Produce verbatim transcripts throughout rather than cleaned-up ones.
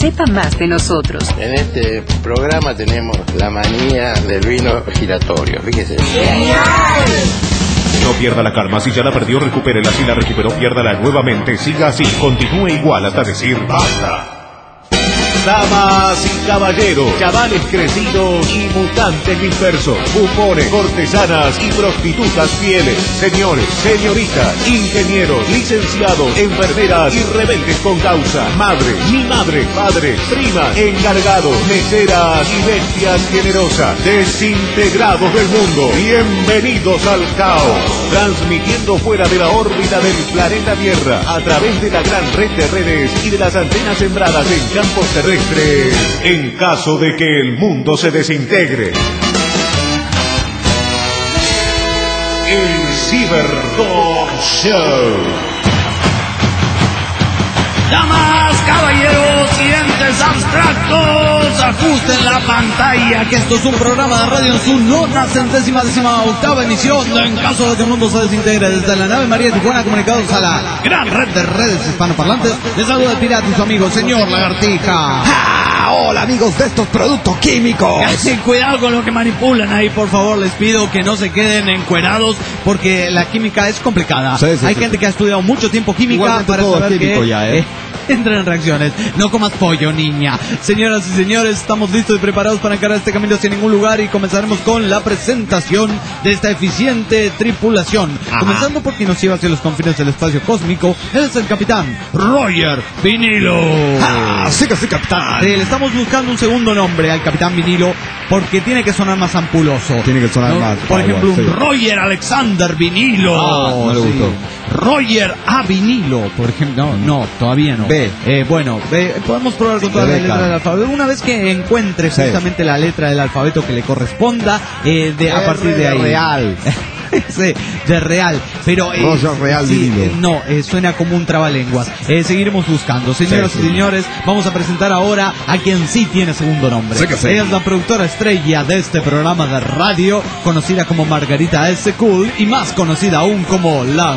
sepa más de nosotros. En este programa tenemos la manía del vino giratorio, fíjese. ¡Genial! No pierda la calma, si ya la perdió, recupérela, si la recuperó, piérdala nuevamente, siga así, continúe igual hasta decir basta. Damas y caballeros, chavales crecidos y mutantes dispersos, bufones, cortesanas y prostitutas fieles, señores, señoritas, ingenieros, licenciados, enfermeras y rebeldes con causa, madres, mi madre, padres, primas, encargados, meseras y bestias generosas, desintegrados del mundo, bienvenidos al caos, transmitiendo fuera de la órbita del planeta Tierra, a través de la gran red de redes y de las antenas sembradas en campos terrestres, en caso de que el mundo se desintegre. El Ciberdog Show. Damas, caballeros y entes abstractos, ajusten la pantalla, que esto es un programa de radio en su nona centésima décima octava emisión. En caso de que el mundo se desintegre, desde la nave María de Tijuana, comunicados a la gran red de redes hispanoparlantes, les saluda el pirata y su amigo, el señor Lagartija. ¡Ah! Hola, amigos de estos productos químicos. Cuidado con lo que manipulan ahí, por favor, les pido que no se queden encuerados, porque la química es complicada. Sí, sí, Hay sí, gente sí. que ha estudiado mucho tiempo química. Igualmente para todo es saber químico que, ya, ¿eh? eh, entran en reacciones. No comas pollo, niña. Señoras y señores, estamos listos y preparados para encarar este camino sin ningún lugar, y comenzaremos con la presentación de esta eficiente tripulación. Ajá. Comenzando por quien nos lleva hacia los confines del espacio cósmico. Él es el capitán Roger Vinilo. ¡Ah! Sí que sí, capitán. Sí, le estamos buscando un segundo nombre al capitán Vinilo, porque tiene que sonar más ampuloso. Tiene que sonar ¿no? más. Por ejemplo, un sí. Roger Alexander Vinilo. Ah, no le Sí. gustó. Roger A. Vinilo, por ejemplo. No, no, todavía no. B. Eh, bueno, B, podemos probar con toda la Rebeca. letra del alfabeto. Una vez que encuentre Sí. justamente la letra del alfabeto que le corresponda, eh, de, a R partir de ahí. Real. Sí, de Real, pero eh, Roger Real sí, Vinilo. eh, no, eh, suena como un trabalenguas. Eh, seguiremos buscando. Señoras Sí, y sí. señores, vamos a presentar ahora a quien sí tiene segundo nombre. Sí que sí. Ella es la productora estrella de este programa de radio, conocida como Margarita S. Cool, y más conocida aún como La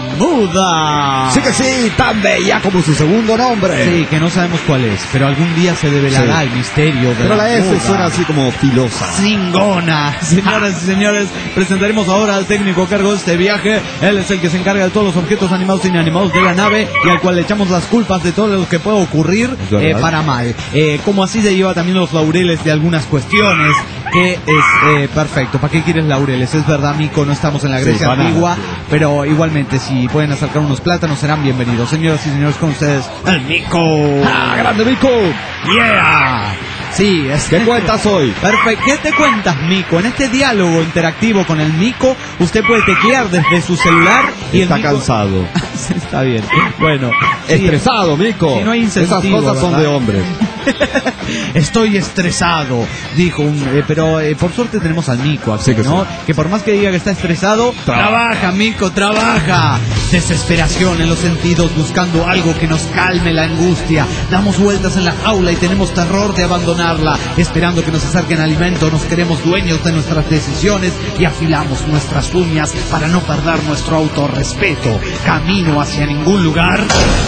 Muda. Sí que sí, tan bella como su segundo nombre. Sí, que no sabemos cuál es, pero algún día se develará Sí. el misterio de Pero la S Muda. suena así como filosa. Zingona. Señoras y señores, presentaremos ahora al técnico a cargo de este viaje. Él es el que se encarga de todos los objetos animados e inanimados de la nave, y al cual le echamos las culpas de todo lo que puede ocurrir eh, para mal. Eh, como así se lleva también los laureles de algunas cuestiones, que es eh, perfecto. ¿Para qué quieres laureles? Es verdad, Mico, no estamos en la Grecia Sí, para nada. antigua, pero igualmente si pueden acercar unos plátanos serán bienvenidos. Señoras y señores, con ustedes, el Mico. ¡Ah, grande Mico! Yeah. Sí, es ¿Qué cuentas hoy? Perfecto. ¿Qué te cuentas, Mico? En este diálogo interactivo con el Mico, usted puede teclear desde su celular y Está el Mico... cansado. Sí, está bien. Bueno. sí, Estresado, Mico. Sí, no hay incentivo, Esas cosas son ¿verdad? de hombres. Estoy estresado, dijo un... eh, pero eh, por suerte tenemos al Mico aquí, Sí que ¿no? sí. Que por más que diga que está estresado, trabaja, Mico, trabaja. Desesperación en los sentidos, buscando algo que nos calme la angustia. Damos vueltas en la jaula y tenemos terror de abandonarla, esperando que nos acerquen alimento. Nos queremos dueños de nuestras decisiones y afilamos nuestras uñas para no perder nuestro autorrespeto. Camino hacia ningún lugar.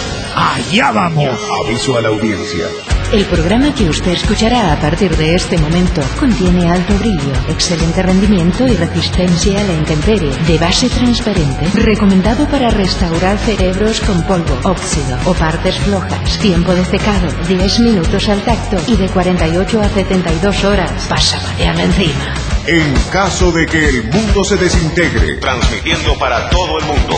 ¡Allá vamos! Aviso a la audiencia. El programa que usted escuchará a partir de este momento contiene alto brillo, excelente rendimiento y resistencia a la intemperie, de base transparente, recomendado para restaurar cerebros con polvo, óxido o partes flojas. Tiempo de secado, diez minutos al tacto, y de cuarenta y ocho a setenta y dos horas. Pasa mañana encima. En caso de que el mundo se desintegre, transmitiendo para todo el mundo.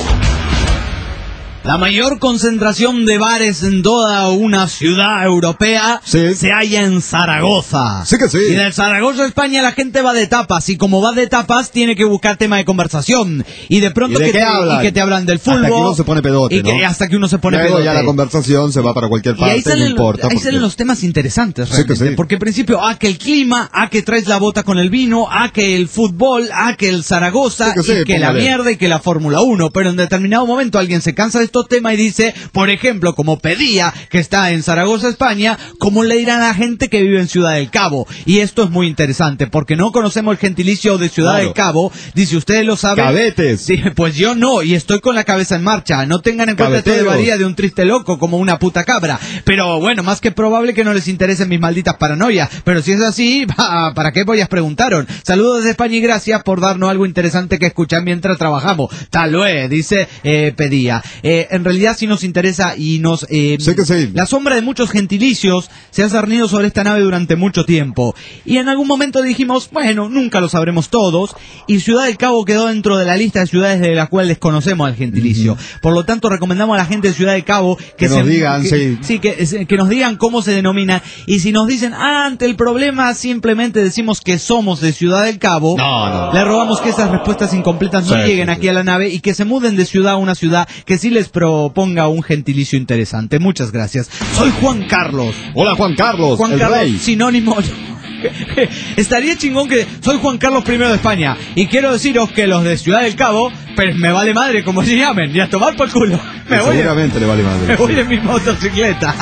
La mayor concentración de bares en toda una ciudad europea Sí. se halla en Zaragoza. Sí que sí. Y de Zaragoza, España, la gente va de tapas. Y como va de tapas, tiene que buscar tema de conversación. Y de pronto ¿Y de que, qué te, hablan? y que te hablan del Hasta fútbol. que uno se pone pedote, y que, ¿no? hasta que uno se pone Luego pedote. ya la conversación se va para cualquier Y parte, ahí salen, no importa. ahí porque- salen los temas interesantes, Sí que realmente. sí. Porque en principio, ah, que el clima, ah, que traes la bota con el vino, ah, que el fútbol, ah, que el Zaragoza, Sí que sí, y que la póngale. mierda y que la Fórmula uno. Pero en determinado momento alguien se cansa de estos temas y dice, por ejemplo, como pedía, que está en Zaragoza, España, ¿cómo le dirán a la gente que vive en Ciudad del Cabo? Y esto es muy interesante, porque no conocemos el gentilicio de Ciudad Claro. del Cabo. Dice, ¿ustedes lo saben? Cabetes. Sí, pues yo no, y estoy con la cabeza en marcha. No tengan en cuenta esto de Cabeteros. varía de un triste loco como una puta cabra. Pero bueno, más que probable que no les interesen mis malditas paranoias. Pero si es así, bah, ¿para qué pollas preguntaron? Saludos desde España y gracias por darnos algo interesante que escuchar mientras trabajamos. Tal vez, dice eh, Pedía. Eh, en realidad sí nos interesa y nos... Eh, Sí que sí. La sombra de muchos gentilicios se ha cernido sobre esta nave durante mucho tiempo. Y en algún momento dijimos, bueno, nunca lo sabremos todos. Y Ciudad del Cabo quedó dentro de la lista de ciudades de las cuales desconocemos al gentilicio. Por lo tanto, recomendamos a la gente de Ciudad del Cabo que, Que nos se- digan, que- sí. sí, que, que nos digan cómo se denomina. Y si nos dicen, ah, ante el problema simplemente decimos que somos de Ciudad del Cabo, No, no. le rogamos que esas respuestas incompletas no Sí, lleguen sí, aquí sí. a la nave y que se muden de ciudad a una ciudad que sí les proponga un gentilicio interesante. Muchas gracias. Soy Juan Carlos. Hola, Juan Carlos, Juan el Carlos, rey. sinónimo. Estaría chingón que soy Juan Carlos primero de España y quiero deciros que los de Ciudad del Cabo, pues me vale madre como se llamen, y a tomar por culo. Me voy, Seguramente le vale madre. me voy en mi motocicleta.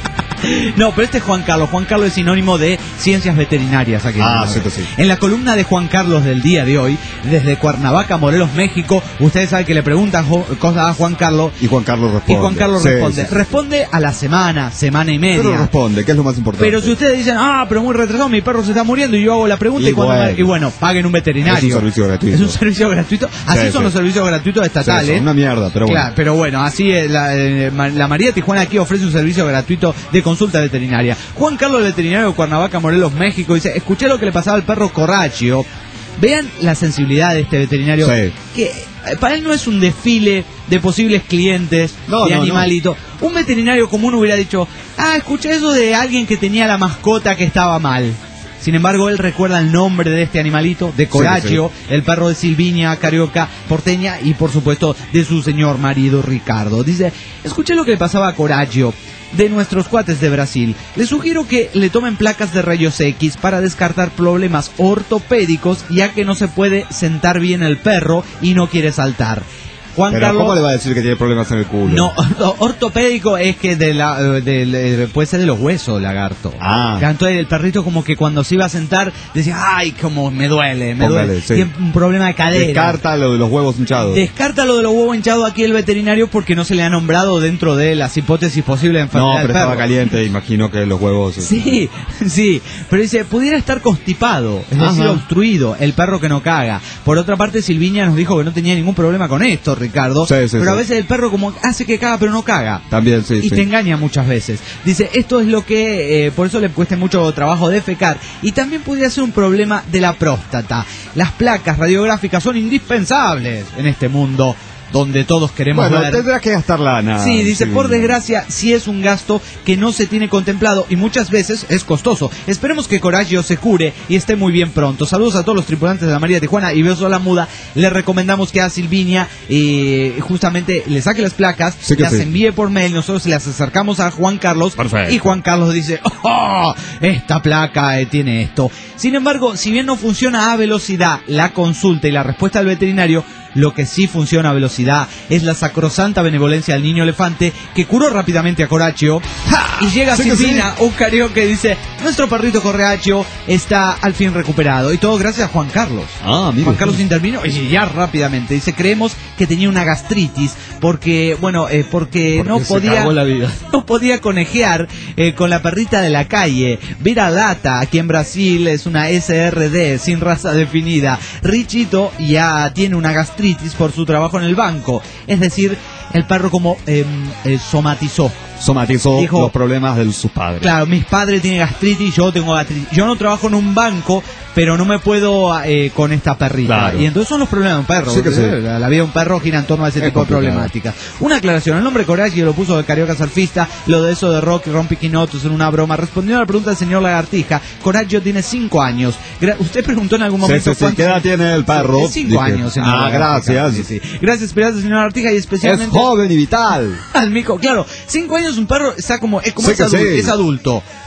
No, pero este es Juan Carlos. Juan Carlos es sinónimo de ciencias veterinarias aquí. en Ah, la sí nave. que sí. En la columna de Juan Carlos del día de hoy, desde Cuernavaca, Morelos, México, ustedes saben que le preguntan jo- cosas a Juan Carlos Y Juan Carlos y responde. Juan Carlos Sí, responde. sí, sí. Responde a la semana, semana y media. Pero responde, que es lo más importante. Pero si ustedes dicen, ah, pero muy retrasado, mi perro se está muriendo y yo hago la pregunta y, Y cuando bueno. me- y bueno, paguen un veterinario. Es un servicio gratuito. Es un servicio gratuito. Así Sí, son sí. los servicios gratuitos Sí, estatales. son una mierda, pero bueno. Claro, pero bueno, así es, la, eh, ma- la María Tijuana aquí ofrece un servicio gratuito de consulta veterinaria. Juan Carlos, el veterinario de Cuernavaca, Morelos, México, dice, escuché lo que le pasaba al perro Corraccio. Vean la sensibilidad de este veterinario, Sí. que eh, para él no es un desfile de posibles clientes, No, de no, animalito. Un veterinario común hubiera dicho, ah, escuché eso de alguien que tenía la mascota que estaba mal. Sin embargo, él recuerda el nombre de este animalito, de Coraccio, el perro de Silvinia, carioca, porteña, y por supuesto de su señor marido Ricardo. Dice, escuché lo que le pasaba a Coraccio, de nuestros cuates de Brasil. Les sugiero que le tomen placas de rayos X para descartar problemas ortopédicos, ya que no se puede sentar bien el perro y no quiere saltar. Juan Pero Carlos... ¿cómo le va a decir que tiene problemas en el culo? No, orto- ortopédico es que de la, eh, del- eh, puede ser de los huesos, lagarto. Ah. Entonces el perrito como que cuando se iba a sentar decía, ay, como me duele, me Póngale, duele. sí. Tiene un problema de cadera. Descarta lo de los huevos hinchados. Descarta lo de los huevos hinchados aquí el veterinario porque no se le ha nombrado dentro de las hipótesis posibles de enfermedad No, del pero estaba perro. caliente, imagino que los huevos... Sí, sí, pero dice, pudiera estar constipado, es decir, Ajá. obstruido, el perro que no caga. Por otra parte, Silviña nos dijo que no tenía ningún problema con esto, Ricardo, Sí, sí, pero a sí. veces el perro como hace que caga pero no caga. También, sí, Y sí. te engaña muchas veces. Dice, esto es lo que, eh, por eso le cuesta mucho trabajo defecar. Y también podría ser un problema de la próstata. Las placas radiográficas son indispensables en este mundo donde todos queremos Bueno, ver. tendrás que gastar lana. Sí, dice, por desgracia, sí es un gasto que no se tiene contemplado y muchas veces es costoso. Esperemos que Coragio se cure y esté muy bien pronto. Saludos a todos los tripulantes de la María Tijuana y Beso a la Muda. Le recomendamos que a Silvinia eh, justamente le saque las placas, Sí que las sí. envíe por mail, nosotros las acercamos a Juan Carlos. Perfecto. Y Juan Carlos dice, oh, esta placa eh, tiene esto. Sin embargo, si bien no funciona a velocidad la consulta y la respuesta del veterinario, lo que sí funciona a velocidad es la sacrosanta benevolencia del niño elefante que curó rápidamente a Coraccio. Y llega Sí que Silvina, un carioca que dice, nuestro perrito Coraccio está al fin recuperado. Y todo gracias a Juan Carlos. Ah, amigo. Juan Carlos intervino y ya rápidamente. Dice, creemos que tenía una gastritis porque, bueno, eh, porque, Porque no se podía... cagó la vida. No podía conejear eh, con la perrita de la calle. Vira Lata, aquí en Brasil, es una S R D sin raza definida. Richito ya tiene una gastritis por su trabajo en el banco. Es decir, el perro como eh, eh, somatizó. Somatizó Dijo- los problemas de sus padres. Claro, mis padres tienen gastritis, yo tengo gastritis. Yo no trabajo en un banco, pero no me puedo eh, con esta perrita. Claro. Y entonces son los problemas de un perro. Sí que sí. La, la vida de un perro gira en torno a ese Es tipo de complicado. problemáticas. Una aclaración, el nombre Coragio lo puso de Carioca Surfista, lo de eso de Rock y Rompiquinotos en una broma. Respondiendo a la pregunta del señor Lagartija, Coragio tiene cinco años. Gra- Usted preguntó en algún Sí, momento sí, sí. cuántos- ¿Qué edad tiene el perro? Eh, Cinco Dije, años, señor Ah, Lagartija. gracias. Sí, sí. Gracias, esperanza, señor Lagartija, y Es especialmente... joven y vital. Al mico, claro, cinco años un perro está como, es como Sí es, que adulto, sí. es adulto.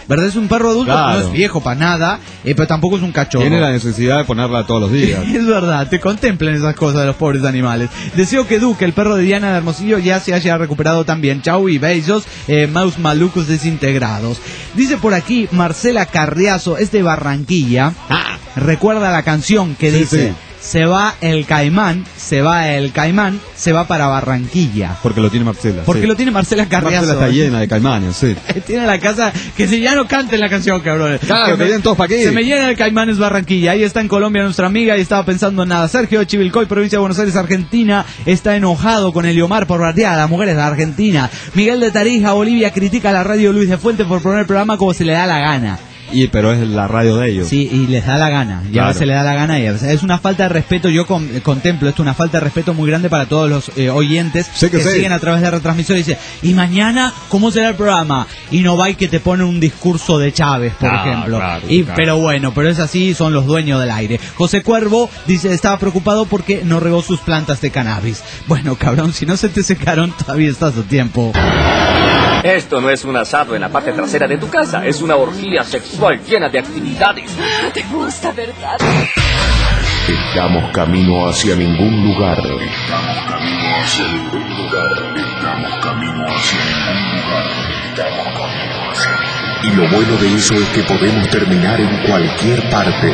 ¿verdad? Es un perro adulto, Claro. no es viejo para nada, eh, pero tampoco es un cachorro. Tiene la necesidad de ponerla todos los días. Es verdad, te contemplan esas cosas de los pobres animales. Deseo que Duque, el perro de Diana de Hermosillo, ya se haya recuperado también. Chau y besos, eh, mouse malucos desintegrados. Dice por aquí Marcela Carriazo, es de Barranquilla. Ah. Recuerda la canción que Sí, dice... sí. Se va el caimán, se va el caimán, se va para Barranquilla. Porque lo tiene Marcela. Porque sí. lo tiene Marcela Carriazo. Marcela está llena de caimanes, sí. Tiene la casa que si ya no canten la canción, cabrón. Claro, que me- vienen todos pa' aquí. Se me llena el Caimanes Barranquilla. Ahí está en Colombia nuestra amiga y estaba pensando en nada. Sergio de Chivilcoy, provincia de Buenos Aires, Argentina, está enojado con Eliomar por bardear a las mujeres de Argentina. Miguel de Tarija, Bolivia, critica a la radio Luis de Fuente por poner el programa como se le da la gana. Y, pero es la radio de ellos. Sí, y les da la gana, y a Claro. veces le da la gana, y a veces es una falta de respeto. Yo con- contemplo esto, una falta de respeto muy grande para todos los eh, oyentes Sí que sí. siguen a través de retransmisor y dice, y mañana, ¿cómo será el programa? Y no va y que te pone un discurso de Chávez, por Ah, ejemplo. claro, y claro. Pero bueno, pero es así, son los dueños del aire. José Cuervo dice, estaba preocupado porque no regó sus plantas de cannabis. Bueno, cabrón, si no se te secaron, todavía estás a tiempo. Esto no es un asado en la parte trasera de tu casa, es una orgía sexual llena de actividades. Te gusta, ¿verdad? Estamos camino hacia ningún lugar. Estamos camino hacia ningún lugar. Estamos camino hacia ningún lugar. Estamos camino hacia ningún lugar. Y lo bueno de eso es que podemos terminar en cualquier parte.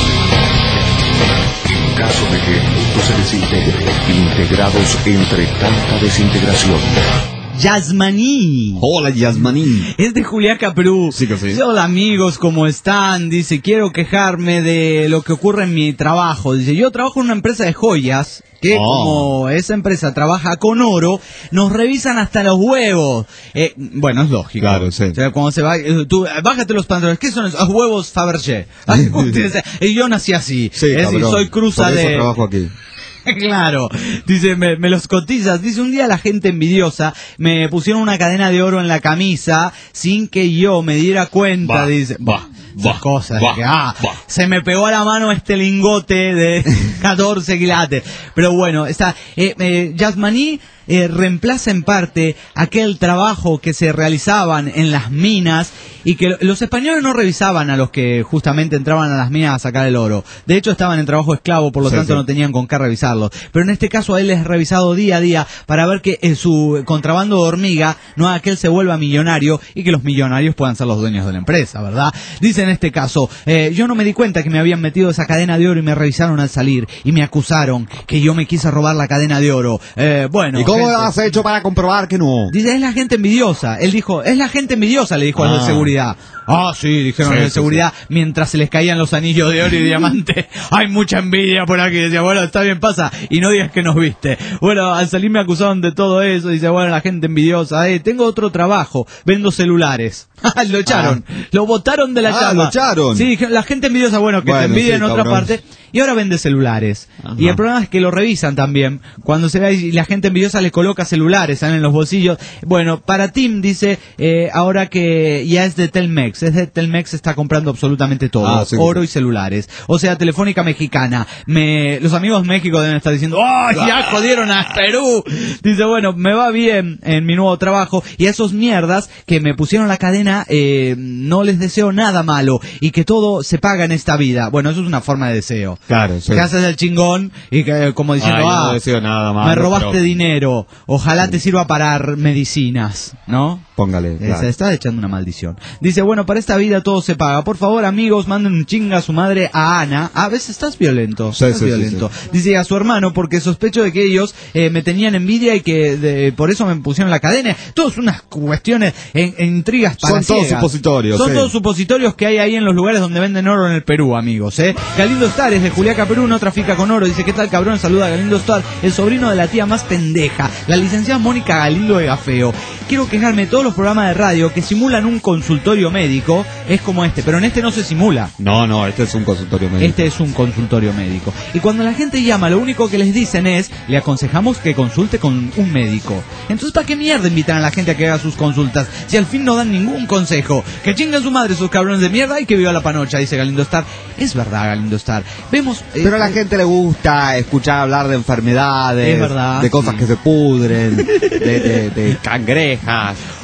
En caso de que el mundo se desintegre, integrados entre tanta desintegración. Yasmaní. Hola, Yasmaní. Es de Juliaca, Perú. Sí que sí. Hola amigos, ¿cómo están? Dice, quiero quejarme de lo que ocurre en mi trabajo. Dice, yo trabajo en una empresa de joyas que Oh. como esa empresa trabaja con oro, nos revisan hasta los huevos. Eh, bueno, es lógico. Claro, sí. O sea, cuando se va, eh, tú, eh, bájate los pantalones. ¿Qué son esos? Ah, huevos Fabergé. Ay, ustedes, eh, yo nací así. Sí, es decir, cabrón. soy cruza Por eso de... trabajo aquí. Claro, dice, me, me los cotizas. Dice, un día la gente envidiosa me pusieron una cadena de oro en la camisa sin que yo me diera cuenta. Va, Dice, va, esas va, cosas. va, de que, ah, va. se me pegó a la mano este lingote de catorce quilates. Pero bueno, está, eh, eh, Yasmaní eh, reemplaza en parte aquel trabajo que se realizaban en las minas y que lo- los españoles no revisaban a los que justamente entraban a las minas a sacar el oro. De hecho, estaban en trabajo esclavo, por lo Sí, tanto sí. no tenían con qué revisarlo. Pero en este caso a él es revisado día a día para ver que eh, su contrabando de hormiga no haga que él se vuelva millonario y que los millonarios puedan ser los dueños de la empresa, ¿verdad? Dice en este caso, eh, yo no me di cuenta que me habían metido esa cadena de oro y me revisaron al salir y me acusaron que yo me quise robar la cadena de oro. Eh, bueno, ¿Y cómo gente, has hecho para comprobar que no? dice, es la gente envidiosa. Él dijo, es la gente envidiosa, le dijo a los de Ah. seguridad. Ah, sí, dijeron Sí, los de sí, seguridad, mientras se les caían los anillos de oro y diamante. Hay mucha envidia por aquí. Decía, bueno, está bien, pasa. Y no digas que nos viste. Bueno, al salir me acusaron de todo eso. Dice, bueno, la gente envidiosa. Eh, tengo otro trabajo. Vendo celulares. Lo echaron. Lo botaron de la Ah, chamba. lo echaron. Sí, dijeron, la gente envidiosa, bueno, que te Bueno, envidia sí, en otra cabrón. parte. Y ahora vende celulares. Ajá. Y el problema es que lo revisan también. Cuando se ve y la gente envidiosa le coloca celulares, salen en los bolsillos. Bueno, para Tim dice, eh, ahora que ya es de Telmex, es de Telmex, está comprando absolutamente todo. Ah, sí, oro sí. y celulares. O sea, Telefónica Mexicana. Me, los amigos de México deben estar diciendo, ¡oh, ya jodieron a Perú! Dice, bueno, me va bien en mi nuevo trabajo. Y a esos mierdas que me pusieron la cadena, eh, no les deseo nada malo. Y que todo se paga en esta vida. Bueno, eso es una forma de deseo. Claro, sí. Que haces el chingón y que como diciendo, Ay, yo ah, no deseo nada malo, me robaste pero- dinero, ojalá te sirva para r- medicinas, ¿no? Póngale. Se claro. está echando una maldición. Dice, bueno, para esta vida todo se paga. Por favor, amigos, manden un chinga a su madre, a Ana. A veces estás violento. Sí, estás sí, sí, violento. Dice a su hermano, porque sospecho de que ellos eh, me tenían envidia y que de- por eso me pusieron la cadena. Todas unas cuestiones, en, en intrigas Son todos palaciegas. supositorios, Son sí. todos supositorios que hay ahí en los lugares donde venden oro en el Perú, amigos. ¿eh? Galindo Star es de Juliaca, Perú, no trafica con oro. Dice, ¿qué tal, cabrón? Saluda a Galindo Star, el sobrino de la tía más pendeja, la licenciada Mónica Galindo de Gafeo. Quiero quejarme de todos los programas de radio que simulan un consultorio médico, es como este, pero en este no se simula. No, no, este es un consultorio médico. Este es un consultorio médico. Y cuando la gente llama, lo único que les dicen es, le aconsejamos que consulte con un médico. Entonces, ¿para qué mierda invitan a la gente a que haga sus consultas? Si al fin no dan ningún consejo. Que chingan su madre sus cabrones de mierda y que viva la panocha, dice Galindo Star. Es verdad, Galindo Star. Vemos... eh, Pero a la gente le gusta escuchar hablar de enfermedades, Es verdad, de cosas sí. que se pudren, de, de, de cangrejas.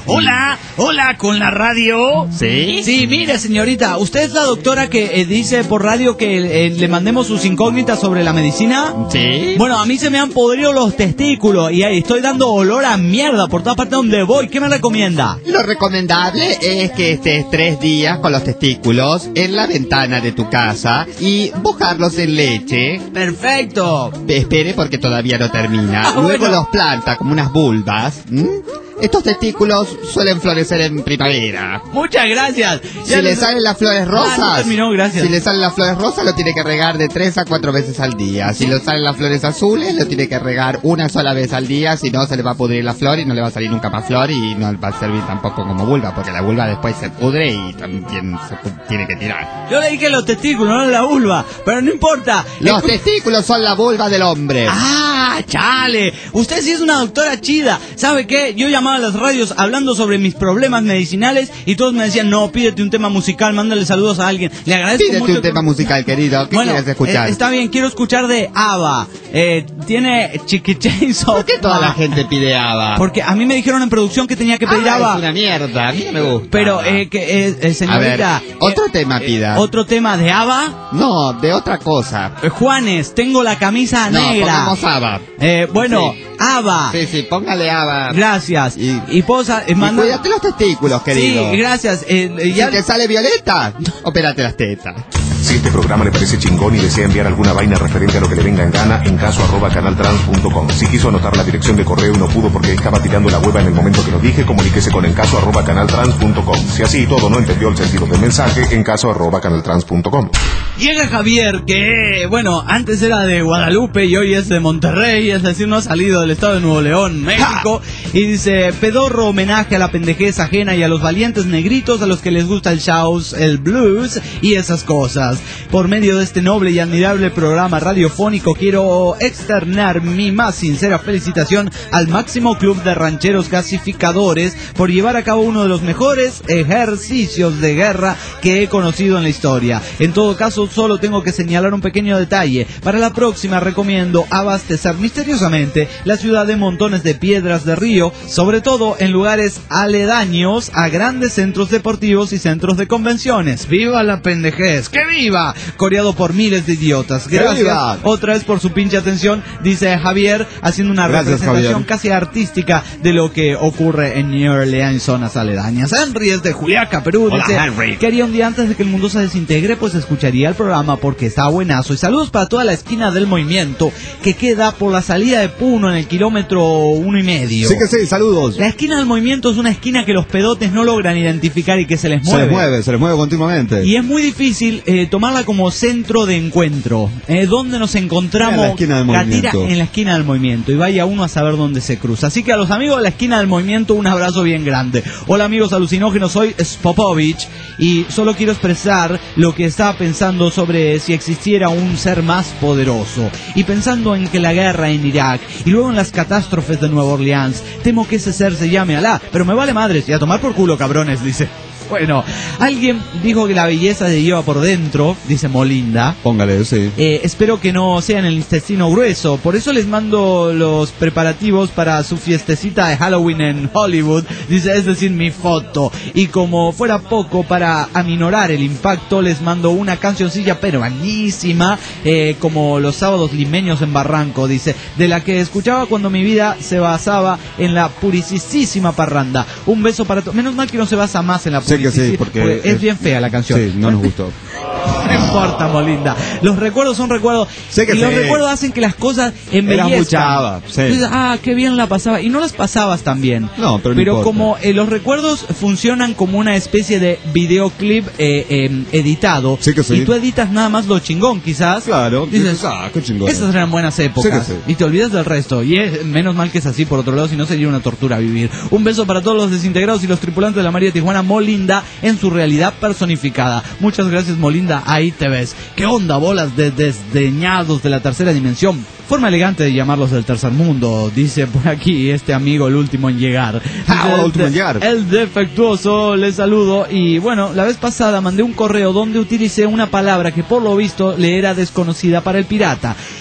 Hola, hola, con la radio. ¿Sí? Sí, mire, señorita, ¿usted es la doctora que eh, dice por radio que eh, le mandemos sus incógnitas sobre la medicina? Sí. Bueno, a mí se me han podrido los testículos y ahí estoy dando olor a mierda por toda parte donde voy. ¿Qué me recomienda? Lo recomendable es que estés tres días con los testículos en la ventana de tu casa y mojarlos en leche. Perfecto. Espere porque todavía no termina. Ah, Luego bueno. los planta como unas bulbas. ¿m? Estos testículos suelen florecer en primavera. Muchas gracias. Si le salen las flores rosas, Ah, no terminó, gracias. si le salen las flores rosas, lo tiene que regar de tres a cuatro veces al día. Si le salen las flores azules, lo tiene que regar una sola vez al día, si no se le va a pudrir la flor y no le va a salir nunca más flor y no va a servir tampoco como vulva, porque la vulva después se pudre y también se pu- tiene que tirar. Yo le dije los testículos, no la vulva, pero no importa. Los Escu- testículos son la vulva del hombre. Ah, chale. Usted sí es una doctora chida. ¿Sabe qué? Yo llamaba a las radios hablando sobre mis problemas medicinales y todos me decían, no, pídete un tema musical, mándale saludos a alguien. Le agradezco Pídete mucho. un tema musical, querido. ¿Qué Bueno, quieres escuchar? eh, está bien, quiero escuchar de ABBA. Eh, tiene Chiqui Chainsaw. ¿Por qué toda la gente pide ABBA? Porque a mí me dijeron en producción que tenía que pedir ABBA ABBA. es una mierda, a mí no me gusta. Pero, eh, que, eh, eh, señorita... A ver, otro tema eh, pida. ¿Otro tema de ABBA? No, de otra cosa. Eh, Juanes, tengo la camisa No, negra. pongamos ABBA. Eh, bueno, Sí. ABBA. Sí, sí, póngale ABBA. Gracias. Y- Y, posa, eh, Y manda- cuídate los testículos, querido. Sí, gracias. Eh, eh, ya... Si te sale violeta, opérate las tetas. Si este programa le parece chingón y desea enviar alguna vaina referente a lo que le venga en gana, en caso arroba canaltrans punto com. Si quiso anotar la dirección de correo y no pudo porque estaba tirando la hueva en el momento que lo dije, comuníquese con encaso arroba canaltrans punto com. Si así y todo no entendió el sentido del mensaje, encaso arroba canaltrans punto com. Llega Javier, que, bueno, antes era de Guadalupe y hoy es de Monterrey, es decir, no ha salido del estado de Nuevo León, México, y dice, pedorro homenaje a la pendejez ajena y a los valientes negritos a los que les gusta el shows, el blues y esas cosas. Por medio de este noble y admirable programa radiofónico quiero externar mi más sincera felicitación al máximo club de rancheros gasificadores por llevar a cabo uno de los mejores ejercicios de guerra que he conocido en la historia. En todo caso, solo tengo que señalar un pequeño detalle. Para la próxima recomiendo abastecer misteriosamente la ciudad de montones de piedras de río, sobre todo en lugares aledaños a grandes centros deportivos y centros de convenciones. ¡Viva la pendejez! ¡Que viva! Coreado por miles de idiotas. Gracias viva! otra vez por su pinche atención, dice Javier, haciendo una Gracias, representación Javier. casi artística de lo que ocurre en New Orleans y zonas aledañas. Henry es de Juliaca, Perú. Hola, dice, Henry. ¿qué haría un día antes de que el mundo se desintegre? Pues escucharía el programa porque está buenazo. Y saludos para toda la esquina del movimiento que queda por la salida de Puno en el kilómetro uno y medio. Sí que sí, saludos. La esquina del movimiento es una esquina que los pedotes no logran identificar y que se les Se mueve. les mueve, se les mueve continuamente. Y es muy difícil eh, tomarla como centro de encuentro. Eh, ¿Dónde nos encontramos? En la esquina del Catira, movimiento. en la esquina del movimiento. Y vaya uno a saber dónde se cruza. Así que a los amigos de la esquina del movimiento, un abrazo bien grande. Hola amigos alucinógenos, soy Spopovich y solo quiero expresar lo que estaba pensando sobre si existiera un ser más poderoso. Y pensando en que la guerra en Irak y luego en las catástrofes de Nueva Orleans, temo que ese ser se llame Alá. Pero me vale madres y a tomar por culo, cabrones, dice. Bueno, alguien dijo que la belleza se lleva por dentro, dice Molinda. Póngale, sí. Eh, espero que no sea en el intestino grueso. Por eso les mando los preparativos para su fiestecita de Halloween en Hollywood. Dice, es decir, mi foto. Y como fuera poco, para aminorar el impacto, les mando una cancioncilla peruanísima, eh, como los sábados limeños en Barranco, dice, de la que escuchaba cuando mi vida se basaba en la puricísima parranda. Un beso para todos. Menos mal que no se basa más en la Sé que sí, puricísima, porque es, es- bien fea la canción. Sí, no nos gustó. No importa, Molinda. Los recuerdos son recuerdos. Sé que y los sí. recuerdos hacen que las cosas embellezcan. Era muy chava, sí. Tú dices, ah, qué bien la pasaba. Y no las pasabas tan bien. No, pero no importa. como eh, los recuerdos funcionan como una especie de videoclip eh, eh, editado. Sí que sí. Y tú editas nada más lo chingón, quizás. Claro. Dices, ah, qué chingón. esas eran buenas épocas. Sí que sí. Y te olvidas del resto. Y es menos mal que es así, por otro lado, si no sería una tortura vivir. Un beso para todos los desintegrados y los tripulantes de la María de Tijuana, Molinda, en su realidad personificada. Muchas gracias, Molinda. Ahí te ves. ¿Qué onda, bolas de desdeñados de la tercera dimensión? Forma elegante de llamarlos del tercer mundo, dice por aquí este amigo, el último en llegar. Ah, Dice, el último en llegar. El defectuoso, le saludo. Y bueno, la vez pasada mandé un correo donde utilicé una palabra que por lo visto le era desconocida para el pirata.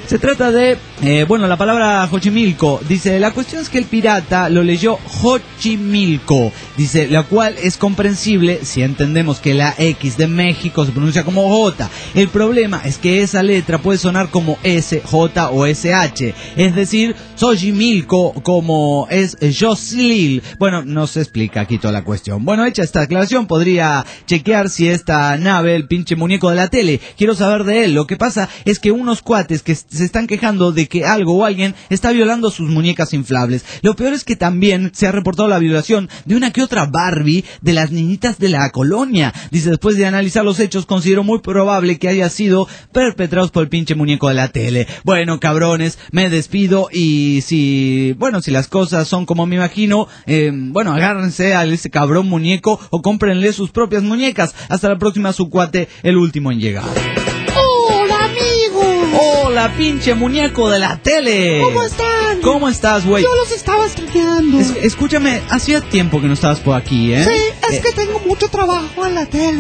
Se trata de, eh, bueno, la palabra Xochimilco. Dice, la cuestión es que el pirata lo leyó Xochimilco. Dice, la cual es comprensible si entendemos que la X de México se pronuncia como J. El problema es que esa letra puede sonar como S, J o S H. Es decir, Xochimilco como es Jocelyn. Bueno, no se explica aquí toda la cuestión. Bueno, hecha esta aclaración, podría chequear si esta nave, el pinche muñeco de la tele, quiero saber de él. Lo que pasa es que unos cuates que se están quejando de que algo o alguien está violando sus muñecas inflables. Lo peor es que también se ha reportado la violación de una que otra Barbie de las niñitas de la colonia. Dice, después de analizar los hechos, considero muy probable que haya sido perpetrados por el pinche muñeco de la tele. Bueno, cabrones, me despido y si, bueno, si las cosas son como me imagino, eh, bueno, agárrense a ese cabrón muñeco o cómprenle sus propias muñecas. Hasta la próxima, su cuate, el último en llegar. ¡Hola, amigos! ¡Hola, pinche muñeco de la tele! ¿Cómo están? ¿Cómo estás, güey? Yo los estaba extrañando. Es, escúchame, hacía tiempo que no estabas por aquí, ¿eh? Sí, es eh, que tengo mucho trabajo en la tele.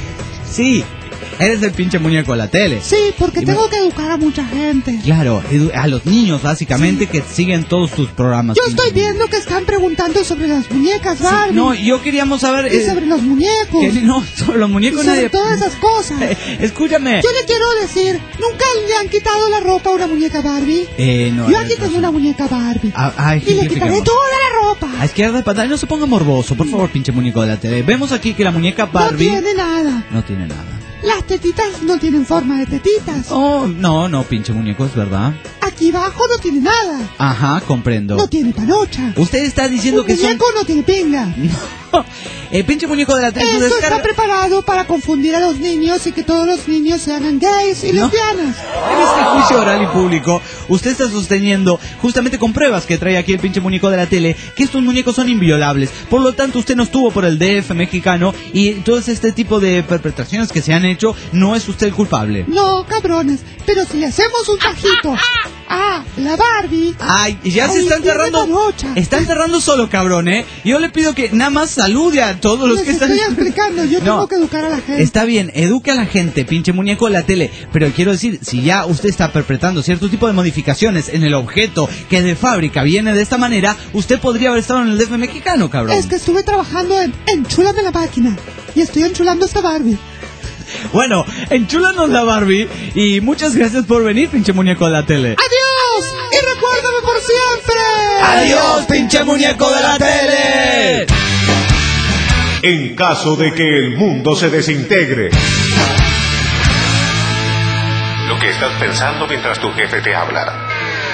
Sí, eres el pinche muñeco de la tele. Sí, porque Y tengo me... que educar a mucha gente. Claro, edu- a los niños, básicamente, sí, que siguen todos tus programas. Yo estoy viendo que están preguntando sobre las muñecas, Barbie. Sí, no, yo queríamos saber... Y eh, sobre los muñecos. que, no, sobre los muñecos y sobre nadie... todas esas cosas. Eh, escúchame. Yo le quiero decir, ¿nunca le han quitado la ropa a una muñeca Barbie? Eh, no. Yo aquí tengo una muñeca Barbie. Ah, ay, y le quitaré toda la ropa. A izquierda de pantalla, no se ponga morboso, por favor, pinche muñeco de la tele. Vemos aquí que la muñeca Barbie... No tiene nada. No tiene nada. Las tetitas no tienen forma de tetitas. Oh, no, no, pinche muñeco, es verdad. Aquí abajo no tiene nada. Ajá, comprendo. No tiene panocha. Usted está diciendo Un que son... muñeco no tiene pinga. No. El pinche muñeco de la tele... Esto descarga... está preparado para confundir a los niños y que todos los niños se hagan gays y No. lesbianas. En este juicio oral y público, usted está sosteniendo, justamente con pruebas que trae aquí el pinche muñeco de la tele, que estos muñecos son inviolables. Por lo tanto, usted no estuvo por el D F mexicano y todo este tipo de perpetraciones que se han hecho, no es usted el culpable. No, cabrones, pero si le hacemos un tajito a la Barbie... Ay, y ya Ay, se está tiene enterrando. panocha. Está enterrando solo, cabrón, ¿eh? Yo le pido que nada más salude a todos los Les que están... estoy explicando, yo No. tengo que educar a la gente. Está bien, eduque a la gente, pinche muñeco de la tele, pero quiero decir, si ya usted está perpetrando cierto tipo de modificaciones en el objeto que de fábrica viene de esta manera, usted podría haber estado en el D F mexicano, cabrón. Es que estuve trabajando en Enchúlame la máquina y estoy enchulando esta Barbie. Bueno, enchúlanos la Barbie y muchas gracias por venir, pinche muñeco de la tele. ¡Adiós! ¡Y recuérdame por siempre! ¡Adiós, pinche muñeco de la tele! En caso de que el mundo se desintegre. Lo que estás pensando mientras tu jefe te habla.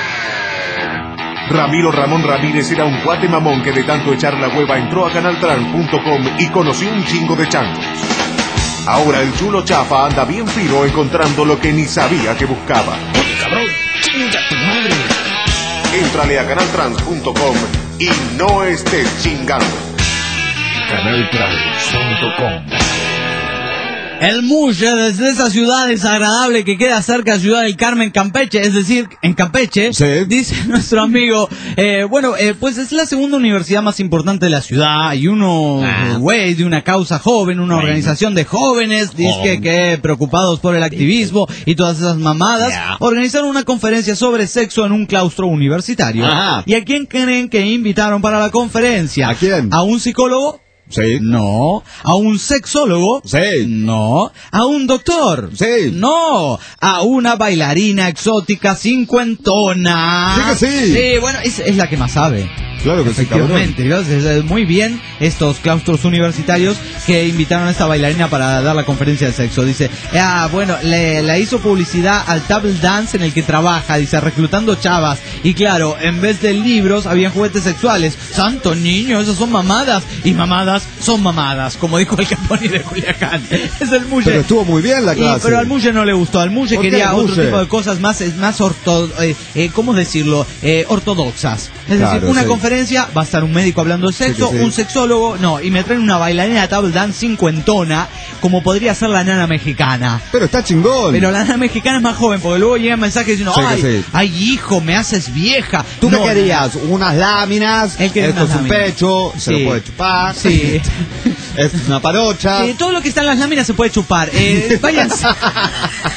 Ramiro Ramón Ramírez era un cuate mamón que de tanto echar la hueva entró a canal trans punto com y conoció un chingo de changos. Ahora el chulo chafa anda bien fino encontrando lo que ni sabía que buscaba. Oye, cabrón, chinga tu madre. Éntrale a canal trans punto com y no estés chingando. canal trans punto com. El Mushe, desde esa ciudad desagradable que queda cerca de Ciudad del Carmen, Campeche, es decir, en Campeche, Sí. dice nuestro amigo, eh, bueno, eh, pues es la segunda universidad más importante de la ciudad y uno, Ah. güey, de una causa joven, una Bueno. organización de jóvenes, dice que, que preocupados por el activismo y todas esas mamadas, Ya. organizaron una conferencia sobre sexo en un claustro universitario. Ajá. ¿Y a quién creen que invitaron para la conferencia? ¿A quién? ¿A un psicólogo? Sí. No. ¿A un sexólogo? Sí. No. ¿A un doctor? Sí. No. ¿A una bailarina exótica cincuentona? Sí que sí. Sí, bueno, es, es la que más sabe. Claro que sí, cabrón. Efectivamente, gracias, es muy bien estos claustros universitarios que invitaron a esta bailarina para dar la conferencia de sexo. Dice, ah, bueno, le, le hizo publicidad al table dance en el que trabaja, dice, reclutando chavas. Y claro, en vez de libros, habían juguetes sexuales. Santo niño, esas son mamadas. Y mamadas son mamadas, como dijo el Caponi de Culiacán. Es el Mushe. Pero estuvo muy bien la Y- clase. pero al Mushe no le gustó. Al Mushe ¿Por qué quería al otro Mushe? tipo de cosas más, es más orto, eh, eh, ¿cómo decirlo? Eh, ortodoxas. Es Claro, decir, una sí. conferencia, va a estar un médico hablando de sexo, Sí que sí. un sexólogo, no, y me traen una bailarina de table dance cincuentona, como podría ser la nana mexicana. Pero está chingón. Pero la nana mexicana es más joven, porque luego llegan mensajes diciendo, Sí que ay, sí. ay, hijo, me haces vieja. ¿Tú No, qué querías? Unas láminas. Él quería Esto unas es un láminas. pecho. Se Sí. lo puede chupar. Sí. Es una parocha. Eh, todo lo que está en las láminas se puede chupar. Eh, váyanse.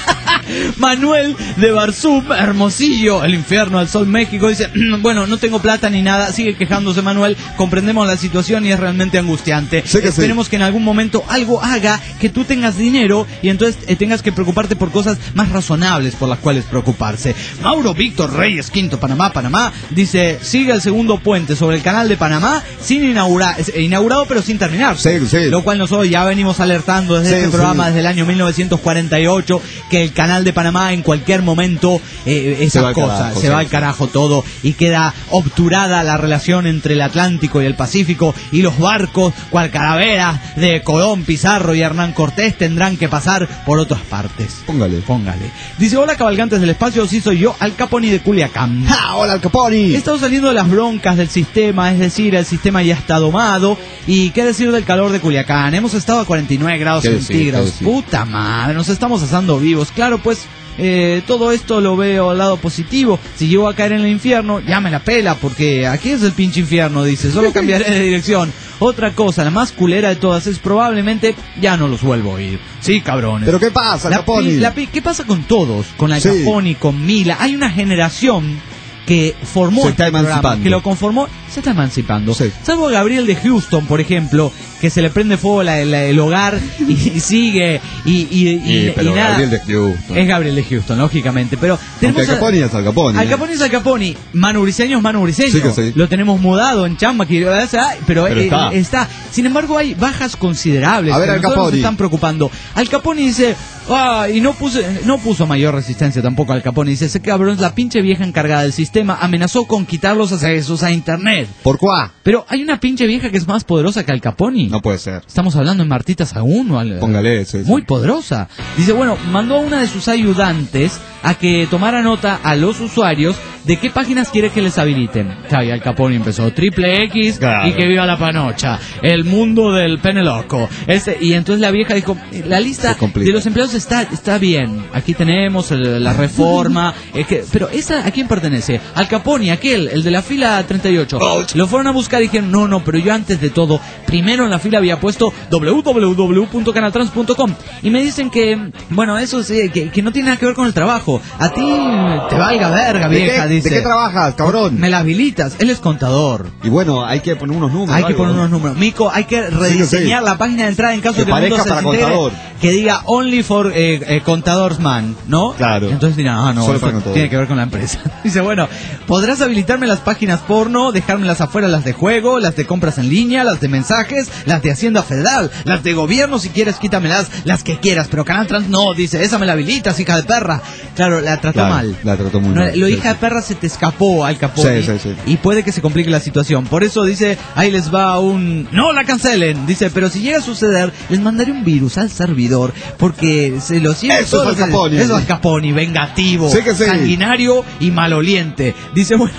Manuel de Barzum, Hermosillo, el infierno del sol México, dice, bueno, no tengo plata ni nada, sigue quejándose Manuel, comprendemos la situación y es realmente angustiante. Sí que Esperemos sí. que en algún momento algo haga que tú tengas dinero y entonces eh, tengas que preocuparte por cosas más razonables por las cuales preocuparse. Mauro Víctor Reyes, Quinto, Panamá, Panamá, dice, sigue el segundo puente sobre el canal de Panamá sin inaugurar, eh, inaugurado pero sin terminar. Sí, sí. Lo cual nosotros ya venimos alertando desde Sí, este sí. programa desde el año mil novecientos cuarenta y ocho que el canal de Panamá en cualquier momento eh, esas Se va al cosas, carajo, se sí, va al sí. carajo todo y queda obturada la relación entre el Atlántico y el Pacífico y los barcos cual calaveras de Colón, Pizarro y Hernán Cortés tendrán que pasar por otras partes. Póngale. Póngale. Dice, hola cabalgantes del espacio, sí soy yo, Al Caponi de Culiacán. ¡Ah, hola, Al Caponi! He estado saliendo de las broncas del sistema, es decir, el sistema ya está domado. Y qué decir del calor de Culiacán, hemos estado a cuarenta y nueve grados ¿Qué decir, centígrados. qué decir? Puta madre, nos estamos asando vivos. Claro, pues eh, todo esto lo veo al lado positivo. Si llego a caer en el infierno, ya me la pela, porque aquí es el pinche infierno, dice. Solo cambiaré de dirección. Otra cosa, la más culera de todas es probablemente ya no los vuelvo a oír. Sí, cabrones. ¿Pero qué pasa, Al La Caponi? pi- la pi- ¿Qué pasa con todos? Con Al Sí. Caponi, con Mila. Hay una generación que formó Se este está programa, emancipando. que lo conformó, se está emancipando. Sí. Salvo Gabriel de Houston, por ejemplo, que se le prende fuego la- la- el hogar y, y sigue y, y, y- Sí, y pero nada. Gabriel de Houston. Es Gabriel de Houston, lógicamente. Pero tenemos Aunque Al Caponi es Al Caponi. Al ¿eh? Caponi es Al Caponi, Manu Briceño es Manu Briceño. Sí que sí. Lo tenemos mudado en chamba, que- o sea, pero, Pero eh, está. está. Sin embargo, hay bajas considerables. A ver, que Al nosotros nos Caponi. están preocupando. Al Caponi dice, ah, y no puso, no puso mayor resistencia tampoco Al Caponi. Dice, ese cabrón es la pinche vieja encargada del sistema, amenazó con quitar los accesos a internet. ¿Por cuá? Pero hay una pinche vieja que es más poderosa que Al Caponi. No puede ser. Estamos hablando en Martita Sagún o algo. Póngale, sí, sí. Muy poderosa. Dice, bueno, mandó a una de sus ayudantes a que tomara nota a los usuarios de qué páginas quiere que les habiliten. Claro, y Al Caponi empezó triple X Claro. y que viva la panocha, el mundo del pene loco. Este, y entonces la vieja dijo, la lista Se complica. de los empleados está, está bien. Aquí tenemos el- la reforma. Es que, pero esa, ¿a quién pertenece? Al Caponi, aquel, el de la fila treinta y ocho. Lo fueron a buscar y dijeron, no, no, pero yo antes de todo, primero en la fila había puesto doble u doble u doble u punto canaltrans punto com. Y me dicen que, bueno, eso sí, que, que no tiene nada que ver con el trabajo. A ti te valga verga, ¿De vieja, qué, dice. ¿De qué trabajas, cabrón? Me la habilitas, él es contador. Y bueno, hay que poner unos números. Hay que algo, poner ¿no? unos números. Mico, hay que rediseñar sí. la página de entrada en caso Que de que el mundo parezca se para desintegre, contador. que diga only for eh, eh, contadors man, ¿no? Claro. Entonces dirán, ah, no, Solo eso para contador. tiene que ver con la empresa. Dice, bueno, podrás habilitarme las páginas porno, dejármelas afuera, las de juego, las de compras en línea, las de mensajes, las de Hacienda Federal, las de gobierno, si quieres quítamelas, las que quieras, pero Canal Trans no, dice, esa me la habilitas, hija de perra. Claro, la trató Claro, mal. la trató muy No, mal. Lo Sí, hija de sí. perra se te escapó Al Caponi. Sí, sí, sí. Y puede que se complique la situación. Por eso dice, ahí les va un... No la cancelen. Dice, pero si llega a suceder, les mandaré un virus al servidor porque se lo sigue. Eso es Al Caponi. Eso es Al Caponi, vengativo, Sí que sí. sanguinario y maloliente. Dice, bueno,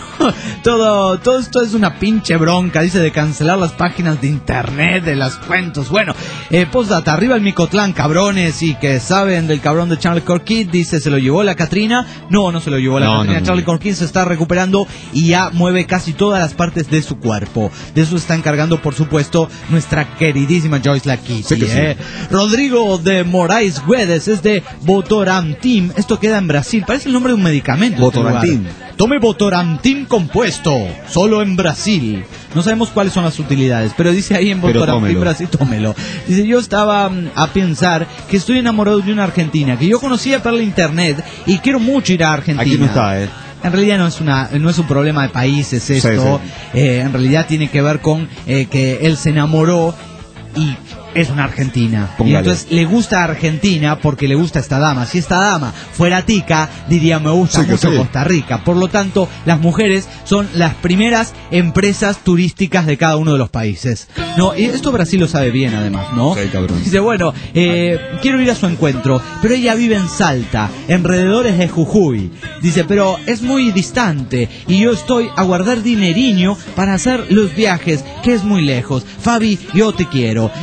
todo, todo esto es una pinche bronca. Dice de cancelar las páginas de internet, de las cuentos. Bueno, eh, postdata, arriba el Micotlán, cabrones, y que saben del cabrón de Charlie Corkid. Dice, ¿se lo llevó la Catrina? No, no se lo llevó la No, Catrina. no, no. Charlie Corkid se está recuperando y ya mueve casi todas las partes de su cuerpo. De eso está encargando, por supuesto, nuestra queridísima Joyce la Kitty. Sí que sí. ¿eh? Rodrigo de Moraes Guedes es de Votorantim. Esto queda en Brasil. Parece el nombre de un medicamento. este Votorantim. lugar. Tome Votorantim compuesto. Solo en Brasil. No sabemos cuáles son las utilidades, pero dice ahí en Pero Votorantim tómelo. Brasil, tómelo. Dice, yo estaba mm, a pensar que estoy enamorado de una argentina, que yo conocía por la internet y quiero mucho ir a Argentina. Aquí no está, ¿eh? En realidad no es una no es un problema de países esto. Sí, sí. Eh, en realidad tiene que ver con eh, que él se enamoró y es una argentina. Póngale. Y entonces le gusta Argentina porque le gusta esta dama. Si esta dama fuera tica, diría me gusta Sí que mucho sí. Costa Rica. Por lo tanto, las mujeres son las primeras empresas turísticas de cada uno de los países. No, y esto Brasil lo sabe bien además, ¿no? Sí, cabrón. Dice, bueno, eh, quiero ir a su encuentro, pero ella vive en Salta, en alrededores de Jujuy. Dice, pero es muy distante y yo estoy a guardar dineriño para hacer los viajes, que es muy lejos. Fabi, yo te quiero. Búscate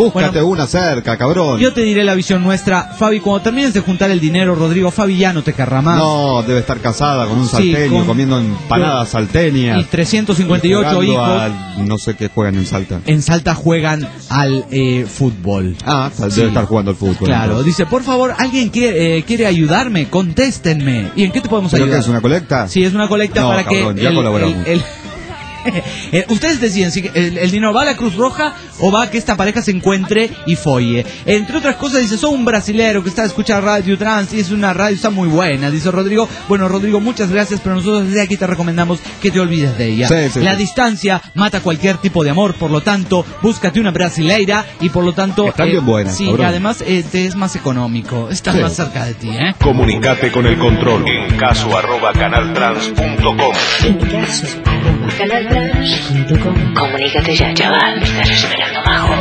una cerca, cabrón. Yo te diré la visión nuestra, Fabi, cuando termines de juntar el dinero, Rodrigo, Fabi ya no te querrá más. No, debe estar casada con un Sí, salteño, con- comiendo empanadas salteñas. Y trescientos cincuenta y ocho jugando hijos. al- no sé qué juegan en Salta. En Salta juegan al eh, fútbol. Ah, debe Sí. estar jugando al fútbol. Claro, entonces. dice, por favor, alguien quiere, eh, quiere ayudarme, contéstenme. ¿Y en qué te podemos ¿Pero qué ayudar? es una colecta? Sí, es una colecta No, para cabrón, que ya el, colaboramos. el- el- Eh, ustedes deciden si el, el dinero va a la Cruz Roja o va a que esta pareja se encuentre y folle. Entre otras cosas, dice, soy un brasilero que está a escuchar Radio Trans y es una radio, está muy buena, dice Rodrigo. Bueno, Rodrigo, muchas gracias, pero nosotros desde aquí te recomendamos que te olvides de ella. Sí, sí, la sí. distancia mata cualquier tipo de amor, por lo tanto, búscate una brasileira y por lo tanto... Están bien buenas, Sí, cabrón. además eh, te es más económico, estás Sí. más cerca de ti, ¿eh? Comunicate con el control en caso arroba canaltrans punto com. En caso, arroba canaltrans punto com. Comunícate ya, chaval. Me estás esperando, majo.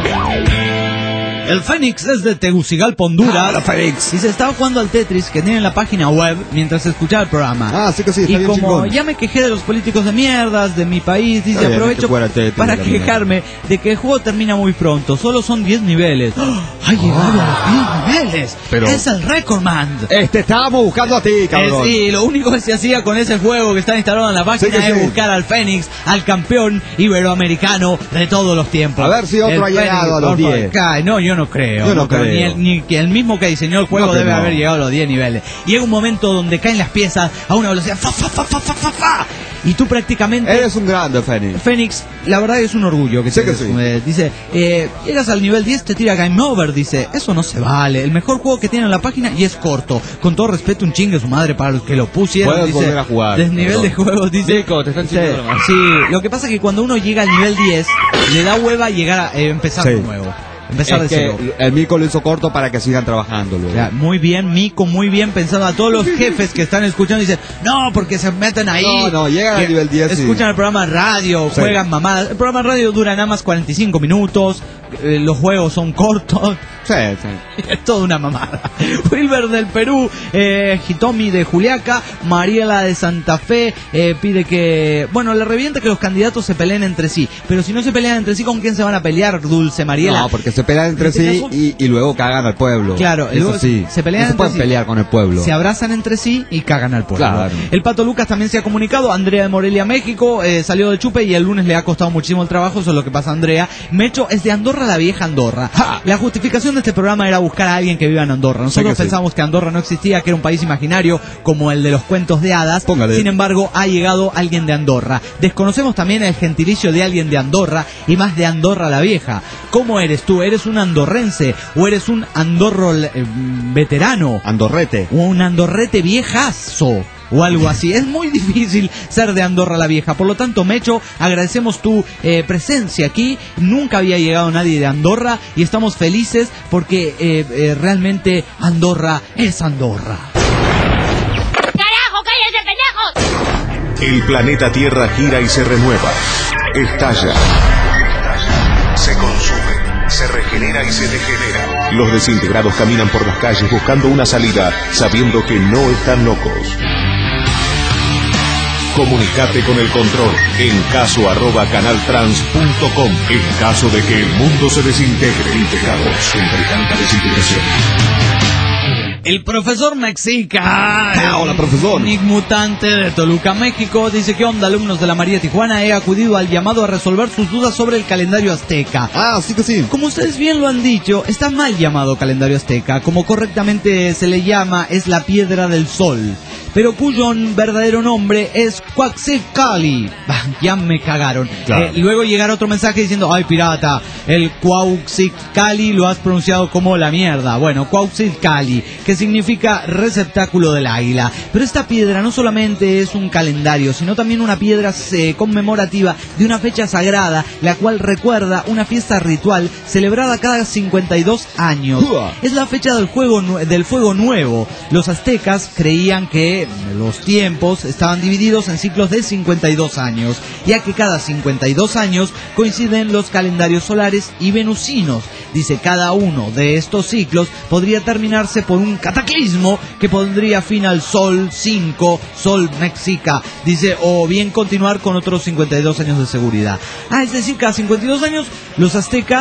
El Fénix es de Tegucigalpa, Honduras. Ah, Fénix. Y se estaba jugando al Tetris que tiene en la página web mientras escuchaba el programa. Ah, sí que sí, está y bien como chingón. ya me quejé de los políticos de mierdas, de mi país, dice, Está bien, aprovecho que fuera Tetris, para la mierda. quejarme de que el juego termina muy pronto. Solo son diez niveles. ¡Oh! ¡Ha llegado a los diez niveles! Pero- Es el Record Man. Este, estábamos buscando a ti, Eh, cabrón. sí, lo único que se hacía con ese juego que está instalado en la página Sí que es sí. buscar al Fénix, al campeón iberoamericano de todos los tiempos. A ver si otro El ha llegado Fénix, a los por favor. diez. Ca- No, yo no creo. Yo no creo. Ni creo. el, ni que el mismo que diseñó el juego No, que debe no. haber llegado a los diez niveles. Llega un momento donde caen las piezas a una velocidad fa, fa, fa, fa, fa, fa, fa, y tú prácticamente... Eres un grande, Fénix. Fénix, la verdad es un orgullo que Sí te que sí. eh, dice, eh, llegas al nivel diez, te tira Game Over, dice, eso no se vale, el mejor juego que tiene en la página y es corto, con todo respeto un chingue su madre para los que lo pusieron, Puedes dice, volver a jugar, desnivel de perdón. juegos, dice, Nico, te están dice, chingando nomás. sí, lo que pasa es que cuando uno llega al nivel diez, le da hueva llegar a eh, empezar Sí. de nuevo, empezar Es de que cero. el Mico lo hizo corto para que sigan trabajando luego. Ya, muy bien, Mico, muy bien pensado. A todos los jefes que están escuchando dicen, no, porque se meten ahí. No, no, llegan al Que nivel diez y- Escuchan el programa radio, Sí. juegan mamadas. El programa radio dura nada más cuarenta y cinco minutos, eh, los juegos son cortos. Sí, sí. Es toda una mamada. Wilber del Perú, eh, Hitomi de Juliaca, Mariela de Santa Fe, eh, pide que, bueno, le revienta que los candidatos se peleen entre sí, pero si no se pelean entre sí, ¿con quién se van a pelear, Dulce Mariela? No, porque se pelean entre En este sí caso- y, y luego cagan al pueblo. Claro, eso luego sí. se pelean no se entre pueden sí. pelear con el pueblo. Se abrazan entre sí y cagan al pueblo. Claro. El Pato Lucas también se ha comunicado. Andrea de Morelia, México, eh, salió de chupe y el lunes le ha costado muchísimo el trabajo. Eso es lo que pasa a Andrea. Mecho es de Andorra, la vieja Andorra. ¡Ja! La justificación de este programa era buscar a alguien que viva en Andorra. Nosotros Sí que sí. pensábamos que Andorra no existía, que era un país imaginario como el de los cuentos de hadas. Póngale. Sin embargo, ha llegado alguien de Andorra. Desconocemos también el gentilicio de alguien de Andorra y más de Andorra la vieja. ¿Cómo eres tú? ¿Eres un andorrense o eres un andorro eh, veterano? Andorrete. O un andorrete viejazo o algo así. Es muy difícil ser de Andorra la Vieja. Por lo tanto, Mecho, agradecemos tu eh, presencia aquí. Nunca había llegado nadie de Andorra y estamos felices porque eh, eh, realmente Andorra es Andorra. ¡Carajo, cállense, pendejos! El planeta Tierra gira y se renueva. Estalla. Se consume. Se regenera y se degenera. Los desintegrados caminan por las calles buscando una salida, sabiendo que no están locos. Comunicate con el control en caso arroba canaltrans punto com. En caso de que el mundo se desintegre, integrados entre tanta desintegración. El profesor Mexica, Ah, hola, profesor. Nick Mutante de Toluca, México, dice: ¿qué onda, alumnos de la María Tijuana? He acudido al llamado a resolver sus dudas sobre el calendario azteca. Ah, sí que sí. Como ustedes bien lo han dicho, está mal llamado calendario azteca. Como correctamente se le llama, es la piedra del sol, pero cuyo verdadero nombre es Cuauhtzintli. Bah, ya me cagaron. Claro. Eh, luego llegará otro mensaje diciendo: ay, pirata, el Cuauhtzintli lo has pronunciado como la mierda. Bueno, Cuauhtzintli, que significa receptáculo del águila. Pero esta piedra no solamente es un calendario, sino también una piedra eh, conmemorativa de una fecha sagrada, la cual recuerda una fiesta ritual celebrada cada cincuenta y dos años. ¡Uah! Es la fecha del, juego, nue- del fuego nuevo. Los aztecas creían que los tiempos estaban divididos en ciclos de cincuenta y dos años, ya que cada cincuenta y dos años coinciden los calendarios solares y venusinos. Dice, cada uno de estos ciclos podría terminarse por un cataclismo que pondría fin al Sol cinco, Sol Mexica. Dice, o bien continuar con otros cincuenta y dos años de seguridad. Ah, es decir, cada cincuenta y dos años los aztecas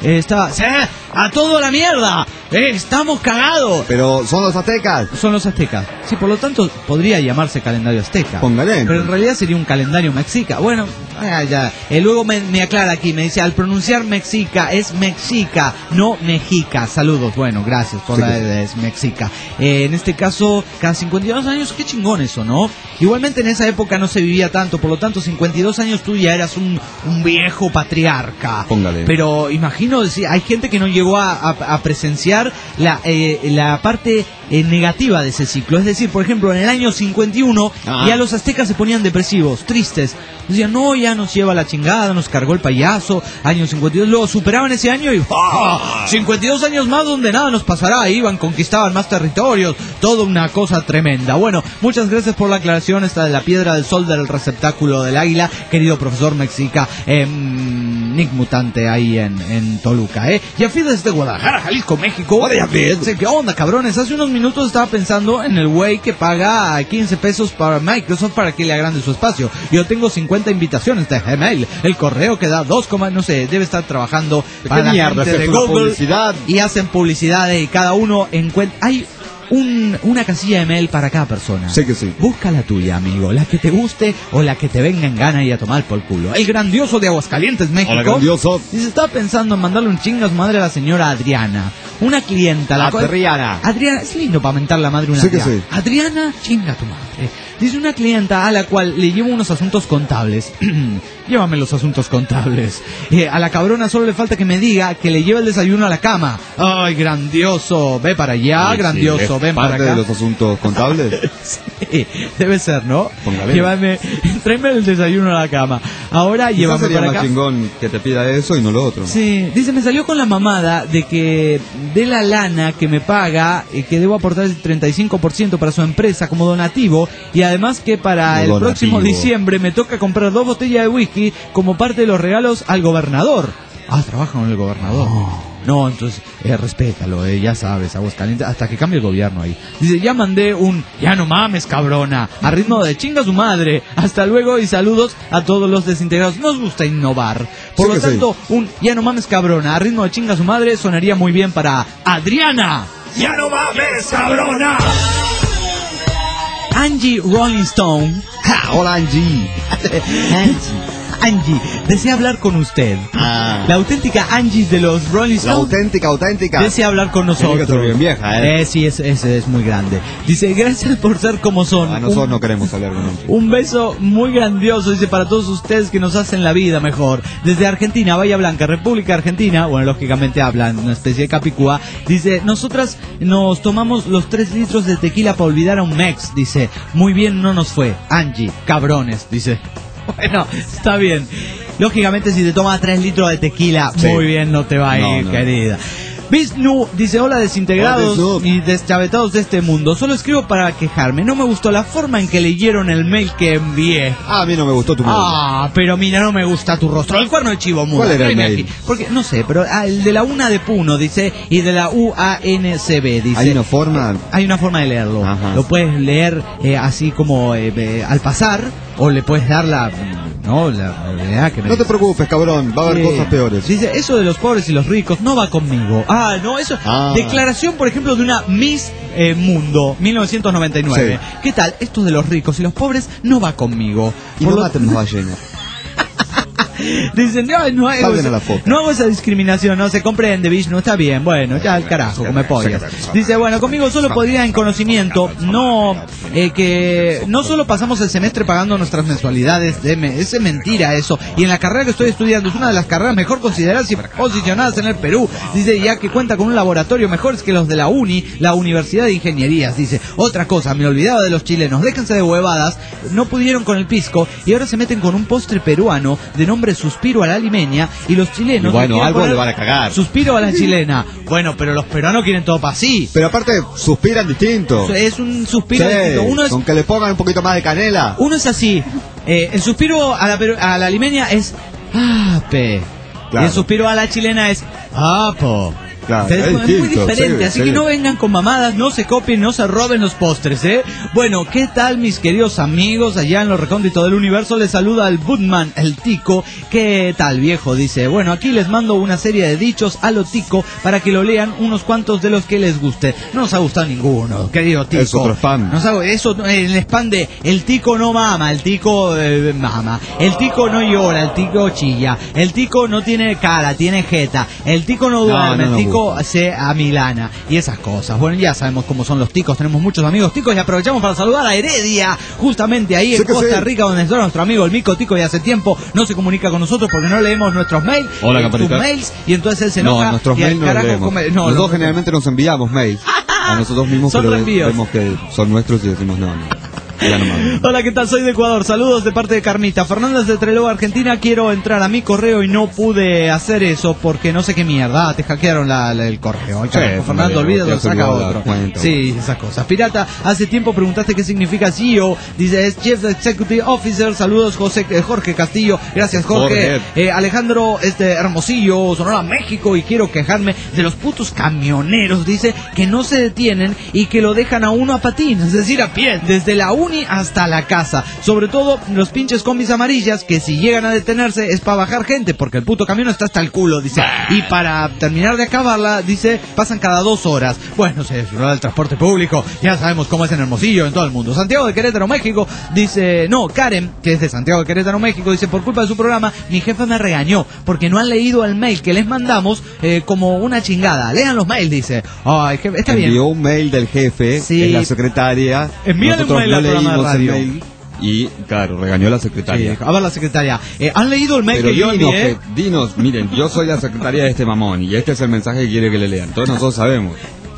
eh, estaba... ¡Sí! ¡A todo la mierda! Eh, ¡Estamos cagados! Pero son los aztecas. Son los aztecas. Sí, por lo tanto, podría llamarse calendario azteca. Póngale. Pero en realidad sería un calendario mexica. Bueno, ah, ya. Eh, luego me, me aclara aquí, me dice, al pronunciar mexica, es mexica, no mexica. Saludos. Bueno, gracias por sí, la sí. es mexica. Eh, en este caso, cada cincuenta y dos años, qué chingón eso, ¿no? Igualmente en esa época no se vivía tanto, por lo tanto, cincuenta y dos años tú ya eras un, un viejo patriarca. Póngale. Pero imagino, sí, hay gente que no llegó a, a, a presenciar la, eh, la parte eh, negativa de ese ciclo. Es decir, por ejemplo, en el año cincuenta y uno ah. ya los aztecas se ponían depresivos, tristes. Decían, no, ya nos lleva la chingada, nos cargó el payaso. Año cincuenta y dos, luego superaban ese año y ¡ah! cincuenta y dos años más donde nada nos pasará. Iban, conquistaban más territorios, toda una cosa tremenda. Bueno, muchas gracias por la aclaración esta de la piedra del sol del receptáculo del águila, querido profesor Mexica, eh, Nick Mutante ahí en, en Toluca, ¿eh? Yafid desde Guadalajara, Jalisco, México. Hola, Yafid. ¿Qué onda, cabrones? Hace unos minutos estaba pensando en el güey que paga quince pesos para Microsoft para que le agrande su espacio. Yo tengo cincuenta invitaciones de Gmail, el correo que da dos, no sé, debe estar trabajando para la mierda, gente de una Google publicidad. y hacen publicidad y cada uno encuentra... Hay un, una casilla de mail para cada persona. Sí que sí. Busca la tuya, amigo, la que te guste o la que te venga en gana y a tomar por culo. El grandioso de Aguascalientes, México. Hola, grandioso. Y se estaba pensando en mandarle un chingo a su madre a la señora Adriana. Una clienta. La cual... Adriana. Adriana, es lindo para mentar la madre una Sí que Adriana. sí. Adriana, chinga tu madre. Dice una clienta a la cual le llevo unos asuntos contables. Llévame los asuntos contables. Eh, a la cabrona solo le falta que me diga que le lleve el desayuno a la cama. Ay, grandioso. Ve para allá, Sí, grandioso. sí, Ven para parte acá. de los asuntos contables. Sí, debe ser, ¿no? Póngale. Llévame, tráeme el desayuno a la cama. Ahora Quizás llévame sería para más acá. chingón que te pida eso y no lo otro. Sí, dice, me salió con la mamada de que de la lana que me paga, eh, que debo aportar el treinta y cinco por ciento para su empresa como donativo, y además que para Como el donativo. próximo diciembre me toca comprar dos botellas de whisky como parte de los regalos al gobernador. Ah, trabaja con el gobernador. No, entonces, eh, respétalo, eh, ya sabes, Aguascalientes, hasta que cambie el gobierno ahí. Dice, ya mandé un, ya no mames, cabrona, a ritmo de chinga su madre. Hasta luego y saludos a todos los desintegrados. Nos gusta innovar. Por Sí lo que tanto, un, ya no mames, cabrona, a ritmo de chinga su madre sonaría muy bien para Adriana. Ya no mames, cabrona. Angie Rolling Stone. Ja, hola, Angie. Angie. Angie, desea hablar con usted. Ah. La auténtica Angie de los Rolling La Stones. auténtica, auténtica. Desea hablar con nosotros. Tiene que ser bien vieja, ¿eh? Eh, sí, es, es, es muy grande. Dice, gracias por ser como son. A nosotros un, no queremos hablar con Angie. un beso muy grandioso, dice, para todos ustedes que nos hacen la vida mejor. Desde Argentina, Bahía Blanca, República Argentina, bueno, lógicamente hablan una especie de capicúa. Dice, nosotras nos tomamos los tres litros de tequila para olvidar a un ex. Dice, muy bien no nos fue. Angie, cabrones, dice. Bueno, está bien. Lógicamente, si te tomas tres litros de tequila, Sí. muy bien no te va a ir, No, no. querida. Vishnu dice, hola desintegrados Hola, Vishnu. y deschavetados de este mundo. Solo escribo para quejarme. No me gustó la forma en que leyeron el mail que envié. Ah, a mí no me gustó tu mail. Ah, pero mira, no me gusta tu rostro. El cuerno de chivo mudo. ¿Cuál era el Tráeme mail? aquí. Porque, no sé, pero ah, el de la una de Puno, dice, y de la U A N C B, dice. Hay una forma. Hay una forma de leerlo. Ajá. Lo puedes leer eh, así como eh, eh, al pasar, o le puedes dar la... No, la verdad que me No te preocupes, cabrón. Va a haber Sí. cosas peores. Dice, eso de los pobres y los ricos no va conmigo. Ah, no, eso... Ah. Declaración, por ejemplo, de una Miss eh, Mundo, mil novecientos noventa y nueve. Sí. ¿Qué tal? Esto de los ricos y los pobres no va conmigo. Y Por no lo- maten las ballenas. Dicen, no, no hago, Salven esa, a la foto. no hago esa discriminación, no se comprende, bicho, no está bien, bueno, ya al carajo, come pollas. Dice, bueno, conmigo solo podría en conocimiento, no, eh, que no solo pasamos el semestre pagando nuestras mensualidades, de me- es mentira eso, y en la carrera que estoy estudiando es una de las carreras mejor consideradas y posicionadas en el Perú, dice, ya que cuenta con un laboratorio mejores que los de la Uni, la Universidad de Ingenierías, dice, otra cosa, me olvidaba de los chilenos, déjense de huevadas, no pudieron con el pisco, y ahora se meten con un postre peruano de nombre Suspiro a la limeña, y los chilenos... Y bueno, le quieren algo poner le van a cagar. Suspiro a la chilena. Bueno, pero los peruanos quieren todo para sí. Pero aparte, suspiran distinto. Es un suspiro Sí, distinto. Uno es, con que le pongan un poquito más de canela. uno es así. Eh, el suspiro a la, peru- a la limeña es... Ape. Claro. Y el suspiro a la chilena es... Apo. Claro, es, es es muy distinto, diferente, sí, así sí. que no vengan con mamadas, no se copien, no se roben los postres, ¿eh? Bueno, ¿qué tal mis queridos amigos allá en lo recóndito del universo? Les saluda el Budman, el Tico. ¿Qué tal, viejo? Dice, bueno, aquí les mando una serie de dichos a lo Tico para que lo lean unos cuantos de los que les guste. No nos ha gustado ninguno, querido Tico. Es otro spam. Nos ha, eso, el spam de el Tico no mama, el Tico eh, mama, el Tico no llora, el Tico chilla, el Tico no tiene cara, tiene jeta, el Tico no duerme, No, no el nos Tico gusta. se amilana y esas cosas. Bueno, ya sabemos cómo son los ticos, tenemos muchos amigos ticos y aprovechamos para saludar a Heredia, justamente ahí Sí en que Costa sí. Rica, donde está nuestro amigo el Mico Tico y hace tiempo no se comunica con nosotros porque no leemos nuestros mails, Hola, eh, sus Caparita. mails, y entonces él se No, enoja nuestros y al mails no los carajo leemos. come- no, Nosotros los- generalmente nos enviamos mails a nosotros mismos, Son pero reenvíos. vemos que son nuestros y decimos no, no. Ya no mames. Hola, ¿qué tal? Soy de Ecuador. Saludos de parte de Carmita. Fernández de Trelew, Argentina. Quiero entrar a mi correo y no pude hacer eso porque no sé qué mierda. Ah, te hackearon la, la- el correo. Ay, Sí, carajo, Fernando, vale, olvídalo, ya se saca olvidó la otro. cuenta. Sí, esas cosas. Pirata, hace tiempo preguntaste qué significa C E O. Dice, es Chief Executive Officer. Saludos, José, eh, Jorge Castillo. Gracias, Jorge. Jorge. Eh, Alejandro, este, Hermosillo, Sonora, México. Y quiero quejarme de los putos camioneros. Dice que no se detienen y que lo dejan a uno a patín, es decir, a pie, desde la uni hasta la casa. Sobre todo los pinches combis amarillas que si llegan a detenerse es para bajar gente porque el puto camión está hasta el culo, dice. Y para terminar de acabarla, dice, pasan cada dos horas. Bueno, se desflora el transporte público, ya sabemos cómo es en Hermosillo, en todo el mundo. Santiago de Querétaro, México, dice, no, Karen, que es de Santiago de Querétaro, México, dice, por culpa de su programa, mi jefe me regañó porque no han leído el mail que les mandamos eh, como una chingada. Lean los mails, dice. Ay, jefe, está bien. Envió un mail del jefe, Sí. que es la secretaria. Envíale un Nosotros mail no al programa de leímos el radio. mail y, claro, regañó a la Sí, secretaria. a ver la secretaria. Eh, ¿Han leído el mail Pero que yo dinos, envié? que- dinos, miren, yo soy la secretaria de este mamón y este es el mensaje que quiere que le lean. Todos nosotros sabemos.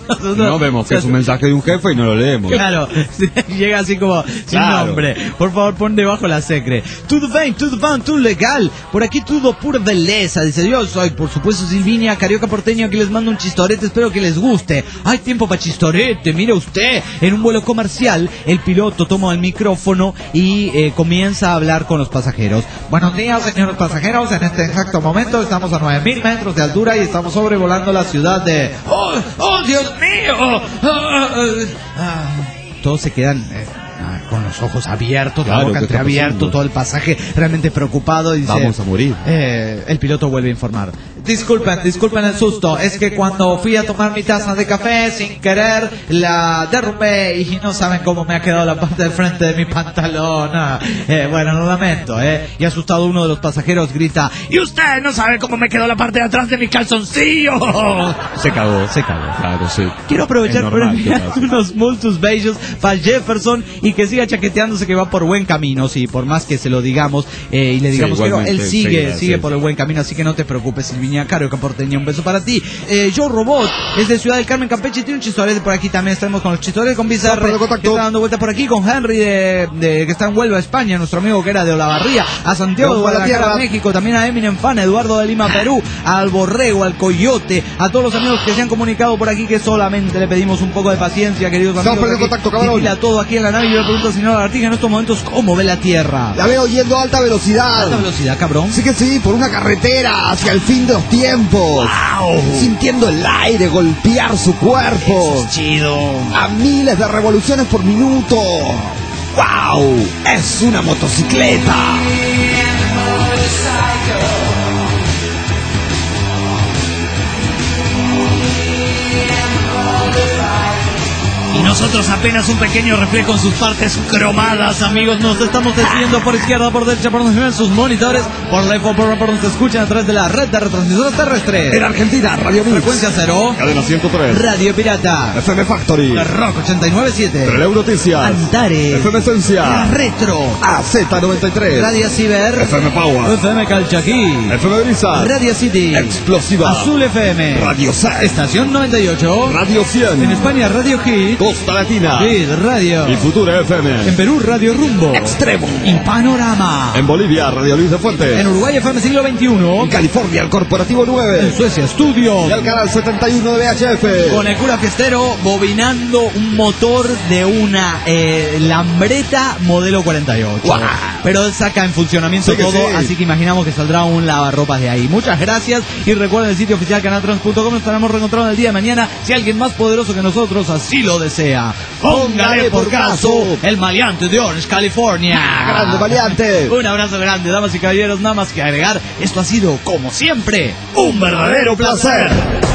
No vemos que es un mensaje de un jefe y no lo leemos. Claro, llega así como sin Claro. nombre. Por favor, pon debajo la secre. Tudo bem, tudo bom, tudo legal. Por aquí todo pura belleza. Dice, yo soy, por supuesto, Silvinia, carioca porteño, que les mando un chistorete. Espero que les guste. Hay tiempo para chistorete. Mire usted, en un vuelo comercial, el piloto toma el micrófono y eh, comienza a hablar con los pasajeros. Buenos días, señores pasajeros. En este exacto momento estamos a nueve mil metros de altura y estamos sobrevolando la ciudad de... ¡Oh, oh Dios mío! Ah, ah, ah. Todos se quedan eh, ah, con los ojos abiertos, la Claro, boca ¿qué está entreabierto, pasando? todo el pasaje realmente preocupado y dice, Vamos a morir. eh, el piloto vuelve a informar. Disculpen, disculpen el susto, es que cuando fui a tomar mi taza de café sin querer la derrumbé y no saben cómo me ha quedado la parte del frente de mi pantalón. Ah, eh, bueno, lo lamento, eh. Y asustado uno de los pasajeros grita, ¿y usted no sabe cómo me quedó la parte de atrás de mi calzoncillo? Se cagó. Se cagó. Claro, sí. Quiero aprovechar Es por normal que enviar pase. unos multus bellos para Jefferson y que siga chaqueteándose que va por buen camino, sí, por más que se lo digamos eh, y le digamos que no, él igualmente, sigue, seguirá, sigue sí. por el buen camino, así que no te preocupes, Silvinia Caro, que porteña, un beso para ti. Eh, Yo Robot, es de Ciudad del Carmen, Campeche, tiene un chistorete por aquí también, estaremos con los chistoretes con Bizarre, Vamos, que contacto. está dando vueltas por aquí, con Henry de, de- que está en Huelva, España, nuestro amigo que era de Olavarría, a Santiago de Vamos a la Guadalajara, tierra. México, también a Eminem Fan, Eduardo de Lima, Perú, al Borrego, al Coyote, a todos los amigos que se han comunicado por aquí, que solamente le pedimos un poco de paciencia, queridos Estamos amigos. perdiendo aquí. contacto, cabrón. Vigila todo aquí en la nave y yo le pregunto al señor Artiga en estos momentos cómo ve la Tierra. La veo yendo a alta velocidad. Alta velocidad, cabrón. Sí que sí, por una carretera hacia el fin de los tiempos. Sintiendo el aire golpear su cuerpo. Chido. A miles de revoluciones por minuto. ¡Wow! Es una motocicleta. Y nosotros apenas un pequeño reflejo en sus partes cromadas, amigos. Nos estamos decidiendo por izquierda, por derecha, por donde se ven sus monitores, por left o por, por donde se escuchan a través de la red de retransmisores terrestres. En Argentina, Radio Mix. Frecuencia cero, Cadena ciento tres. Radio Pirata, F M Factory. Rock ochenta y nueve punto siete, Releo Noticias. Antares, F M Esencia. Retro, A Z noventa y tres. Radio Ciber, F M Power. F M Calchaquí, F M Brisa. Radio City, Explosiva. Azul F M, Radio seis. Estación noventa y ocho, Radio cien. en España Radio Hit, dos Costa Latina. Sí, Radio. Y Futura F M. En Perú, Radio Rumbo. Extremo. Y Panorama. En Bolivia, Radio Luis de Fuente. En Uruguay, F M Siglo veintiuno. En California, el Corporativo nueve. En Suecia, Studio. Y el canal setenta y uno de V H F. Con el cura fiestero bobinando un motor de una eh, Lambretta modelo cuarenta y ocho. Wow. Pero saca en funcionamiento Sí que todo, sí. así que imaginamos que saldrá un lavarropas de ahí. Muchas gracias y recuerden el sitio oficial canaltrans punto com. Nos estaremos reencontrando el día de mañana si alguien más poderoso que nosotros así lo desea. Póngale por caso el maleante de Orange, California. Grande maleante. Un abrazo grande, damas y caballeros. Nada más que agregar, esto ha sido, como siempre, un verdadero placer.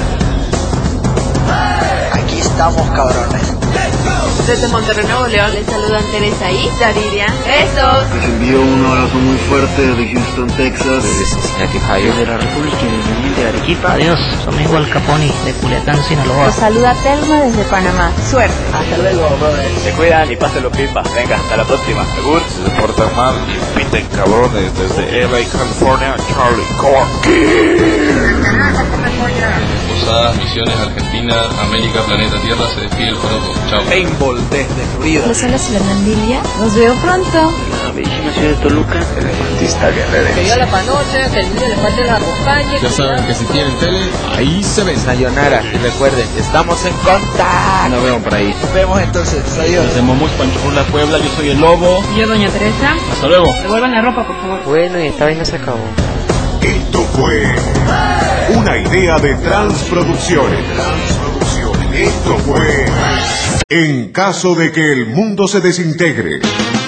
Aquí estamos, cabrones. Desde Monterrey, Nuevo León, les saludan Teresa y Yariria. ¡Besos! Les envío un abrazo muy fuerte desde Houston, Texas. Desde Cincinnati, Ohio. Desde la República Independiente de Arequipa. Adiós, Domingo Al Caponi de Culiacán, Sinaloa. Los saluda Telma desde Panamá. Suerte. Hasta luego, brother. Se cuidan y pásenlo pipa. Venga, hasta la próxima. Segur. Se portan mal y piten cabrones desde L A, California, Charlie Corky. Posadas, Misiones, Argentina, América, Planeta Tierra, se despide el Joropo. Chao. Paintball desde Florida. Les habla Silanandilla. Nos veo pronto. La bellísima ciudad de Toluca. Elementista guerrero. Que yo la panocha, que el niño le falte la acompañe. Ya saben que si tienen tele, ahí se ven. Sayonara. Y recuerden, estamos en contacto. Nos vemos por ahí. Nos vemos entonces. Adiós. Desde Momus, Panchurla, Puebla, yo soy el Lobo. Y yo, doña Teresa. Hasta luego. Devuelvan la ropa, por favor. Bueno, y esta vaina se acabó. Esto fue una idea de Transproducciones. Transproducciones. Esto fue En caso de que el mundo se desintegre.